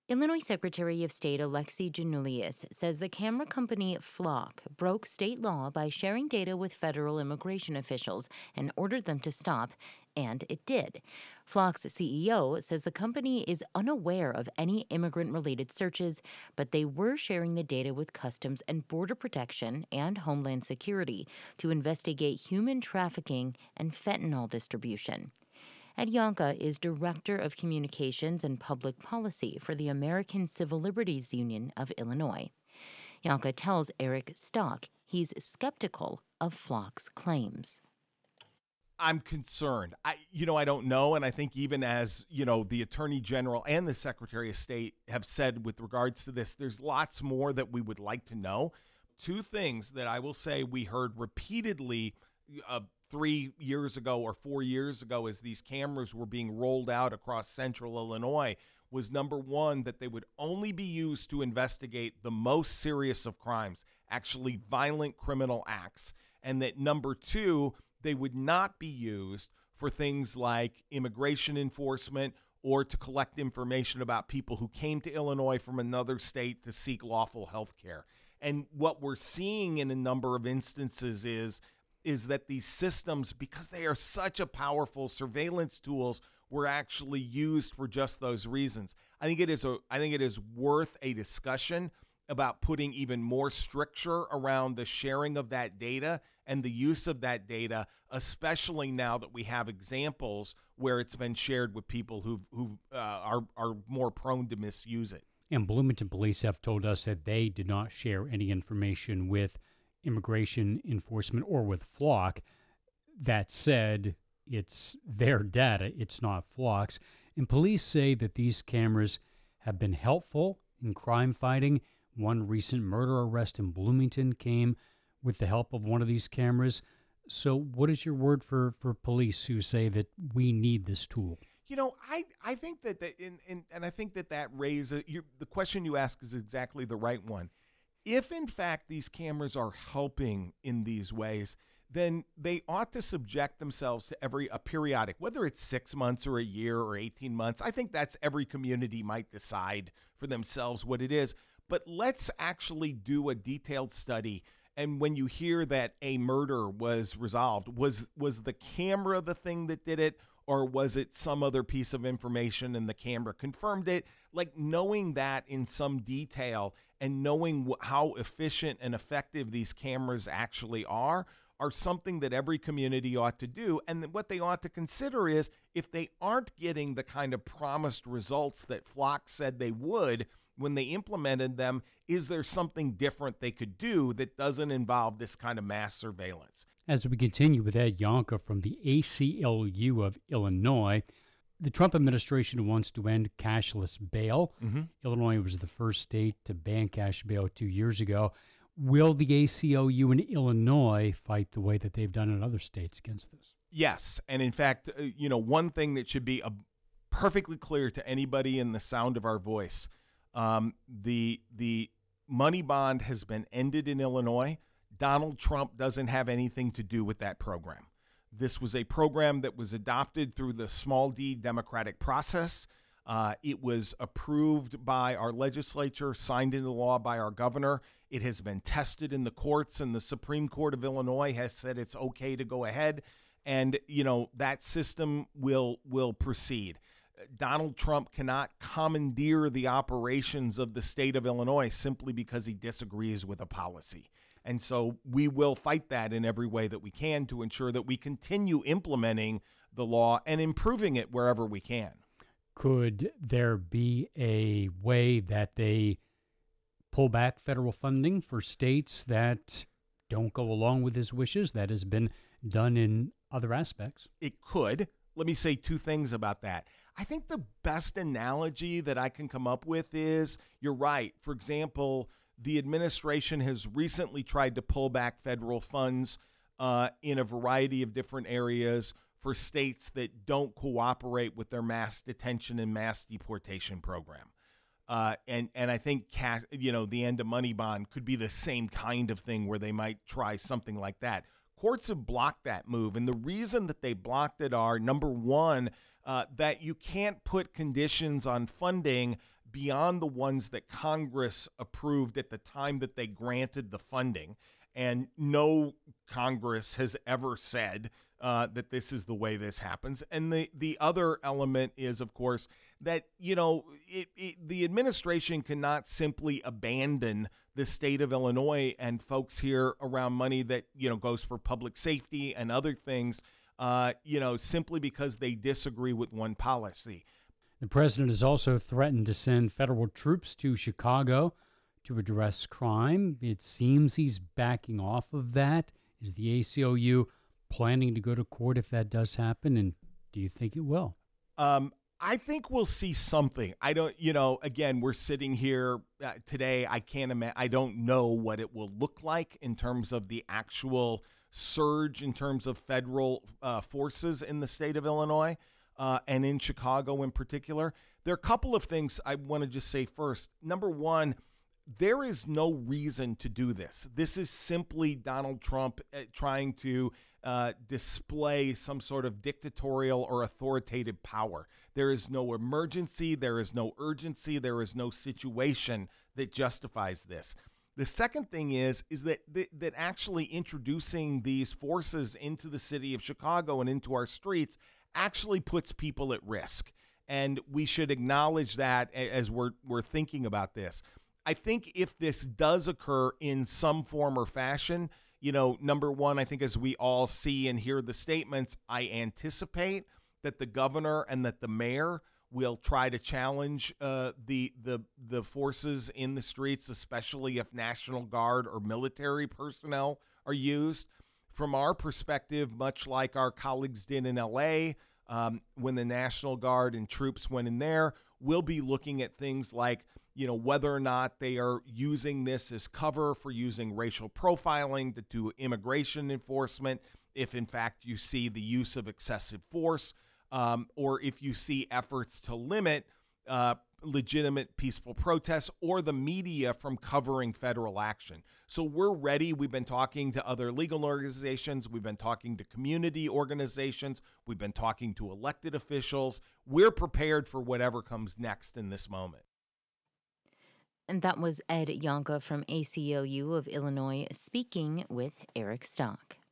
Illinois Secretary of State Alexi Janulius says the camera company Flock broke state law by sharing data with federal immigration officials and ordered them to stop, and it did. Flock's CEO says the company is unaware of any immigrant-related searches, but they were sharing the data with Customs and Border Protection and Homeland Security to investigate human trafficking and fentanyl distribution. Ed Yonka is Director of Communications and Public Policy for the American Civil Liberties Union of Illinois. Yonka tells Eric Stock he's skeptical of Flock's claims. I'm concerned. I don't know. And I think even as, the Attorney General and the Secretary of State have said with regards to this, there's lots more that we would like to know. Two things that I will say we heard repeatedly 3 years ago or 4 years ago as these cameras were being rolled out across central Illinois was, number one, that they would only be used to investigate the most serious of crimes, actually violent criminal acts, and that, number two, they would not be used for things like immigration enforcement or to collect information about people who came to Illinois from another state to seek lawful health care. And what we're seeing in a number of instances is that these systems, because they are such a powerful surveillance tools, were actually used for just those reasons. I think it is worth a discussion about putting even more stricture around the sharing of that data and the use of that data, especially now that we have examples where it's been shared with people who are more prone to misuse it. And Bloomington police have told us that they did not share any information with immigration enforcement or with Flock. That said, it's their data, it's not Flock's. And police say that these cameras have been helpful in crime fighting. One recent murder arrest in Bloomington came with the help of one of these cameras. So what is your word for police who say that we need this tool? I think that and I think that raises the question you ask is exactly the right one. If, in fact, these cameras are helping in these ways, then they ought to subject themselves to a periodic, whether it's 6 months or a year or 18 months. I think that's every community might decide for themselves what it is. But let's actually do a detailed study. And when you hear that a murder was resolved, was the camera the thing that did it? Or was it some other piece of information and the camera confirmed it? Like knowing that in some detail and knowing how efficient and effective these cameras actually are something that every community ought to do. And what they ought to consider is if they aren't getting the kind of promised results that Flock said they would when they implemented them, is there something different they could do that doesn't involve this kind of mass surveillance? As we continue with Ed Yonka from the ACLU of Illinois, the Trump administration wants to end cashless bail. Mm-hmm. Illinois was the first state to ban cash bail 2 years ago. Will the ACLU in Illinois fight the way that they've done in other states against this? Yes. And in fact, one thing that should be perfectly clear to anybody in the sound of our voice, the money bond has been ended in Illinois. Donald Trump doesn't have anything to do with that program. This was a program that was adopted through the small d democratic process. It was approved by our legislature, signed into law by our governor. It has been tested in the courts, and the Supreme Court of Illinois has said it's okay to go ahead. And, that system will proceed. Donald Trump cannot commandeer the operations of the state of Illinois simply because he disagrees with a policy. And so we will fight that in every way that we can to ensure that we continue implementing the law and improving it wherever we can. Could there be a way that they pull back federal funding for states that don't go along with his wishes? That has been done in other aspects. It could. Let me say two things about that. I think the best analogy that I can come up with is, you're right. For example, the administration has recently tried to pull back federal funds in a variety of different areas for states that don't cooperate with their mass detention and mass deportation program. And I think, the end of money bond could be the same kind of thing where they might try something like that. Courts have blocked that move. And the reason that they blocked it are, number one, that you can't put conditions on funding beyond the ones that Congress approved at the time that they granted the funding. And no Congress has ever said that this is the way this happens. And the other element is, of course, that, the administration cannot simply abandon the state of Illinois and folks here around money that, goes for public safety and other things, simply because they disagree with one policy. The president has also threatened to send federal troops to Chicago to address crime. It seems he's backing off of that. Is the ACLU planning to go to court if that does happen? And do you think it will? I think we'll see something. I don't, again, we're sitting here today. I can't imagine. I don't know what it will look like in terms of the actual surge in terms of federal forces in the state of Illinois and in Chicago in particular. There are a couple of things I want to just say first. Number one, there is no reason to do this. This is simply Donald Trump trying to display some sort of dictatorial or authoritative power. There is no emergency, there is no urgency, there is no situation that justifies this. The second thing is that actually introducing these forces into the city of Chicago and into our streets actually puts people at risk. And we should acknowledge that as we're thinking about this. I think if this does occur in some form or fashion, number one, I think as we all see and hear the statements, I anticipate that the governor and that the mayor will try to challenge the forces in the streets, especially if National Guard or military personnel are used. From our perspective, much like our colleagues did in L.A., when the National Guard and troops went in there, we'll be looking at things like, whether or not they are using this as cover for using racial profiling to do immigration enforcement, if in fact you see the use of excessive force, or if you see efforts to limit legitimate peaceful protests or the media from covering federal action. So we're ready. We've been talking to other legal organizations. We've been talking to community organizations. We've been talking to elected officials. We're prepared for whatever comes next in this moment. And that was Ed Yonka from ACLU of Illinois speaking with Eric Stock.